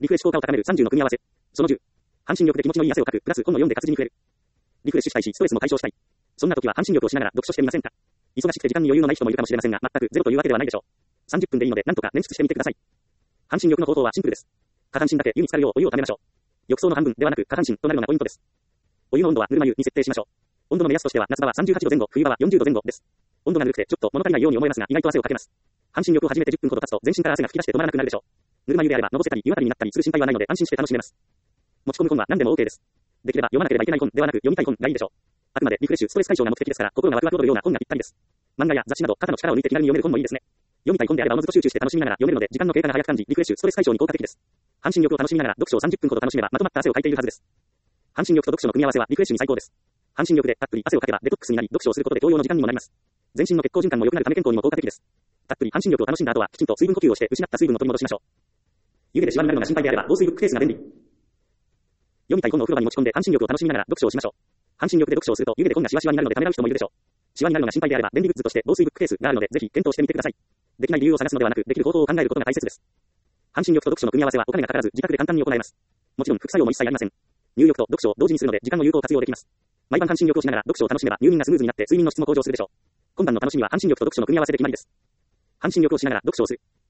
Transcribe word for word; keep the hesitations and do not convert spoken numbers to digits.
リフレッシュ効果を高めるさんじゅうの組み合わせ。そのじゅう。半身浴で気持ちのいい汗をかく、プラス本の読んで活字に触れる。リフレッシュしたいし、ストレスも解消したい。そんな時は半身浴をしながら読書してみませんか？忙しくて時間に余裕のない人もいるかもしれませんが、全くゼロというわけではないでしょう。さんじゅっぷんでいいので、なんとか捻出してみてください。半身浴の方法はシンプルです。下半身だけ湯に浸かるようお湯をためましょう。浴槽の半分ではなく下半身となるのがポイントです。お湯の温度はぬるま湯に設定しましょう。温度の目安としては夏場はさんじゅうはちどぜん後、冬場はよんじゅうどぜん後です。温度がぬるくてちょっと物足りないように思えますが、意外と汗をかけます。半身浴を始めてじゅっぷんほど経つと全身から汗が吹き出して止まらなくなるでしょう。ぬるま湯であればのぼせたり湯あたりになったりする心配はないので安心して楽しめます。持ち込む本は何でも OK です。できれば読まなければいけない本ではなく読みたい本がいいでしょう。あくまでリフレッシュ、ストレス解消が目的ですから、心がワクワク踊るような本がぴったりです。漫画や雑誌など肩の力を抜いて気軽に読める本もいいですね。読みたい本であればおのずと集中して楽しみながら読めるので時間の経過が早く感じ、リフレッシュ、ストレス解消に効果的です。半身浴を楽しみながら読書をさんじゅっぷんほど楽しめばまとまった汗をかいているはずです。半身浴と読書の組み合わせはリフレッシュに最高です。半身浴でたっぷり汗をかけばデトックスになり、読書をすることで東洋の時間にもなります。全身の血行循環も良くなるため健康にも効果的です。たっぷり半身浴を楽しんだ後はきちんと水分補給をして失った水分を取り戻しましょう。湯気でシワになるのが心配であれば防水ブックケースが便利。読みたい本をお風呂場に持ち込んで半身浴を楽しみながら読書をしましょう。半身浴で読書をすると湯気で本がシワシワになるのでためらう人もいるでしょう。シワになるのが心配であれば便利グッズとして防水ブックケースがあるのでぜひ検討してみてください。できない理由を探すのではなくできる方法を考えることが大切です。半身浴と読書の組み合わせはお金がかからず自宅で簡単に行えます。もちろん副作用も一切ありません。入浴と読書を同時にするので時間の有効活用できます。毎晩半身浴をしながら読書を楽しめば入眠がスムーズになって睡眠の質も向上するでしょう。今晩の楽しみは半身浴と読書の組み合わせで決まりです。半身浴をしながら読書をする。